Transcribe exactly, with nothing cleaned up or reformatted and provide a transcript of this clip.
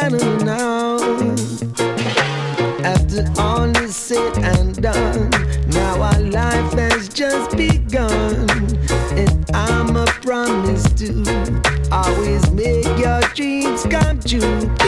now. After all is said and done, now our life has just begun. And I'm a promise to always make your dreams come true.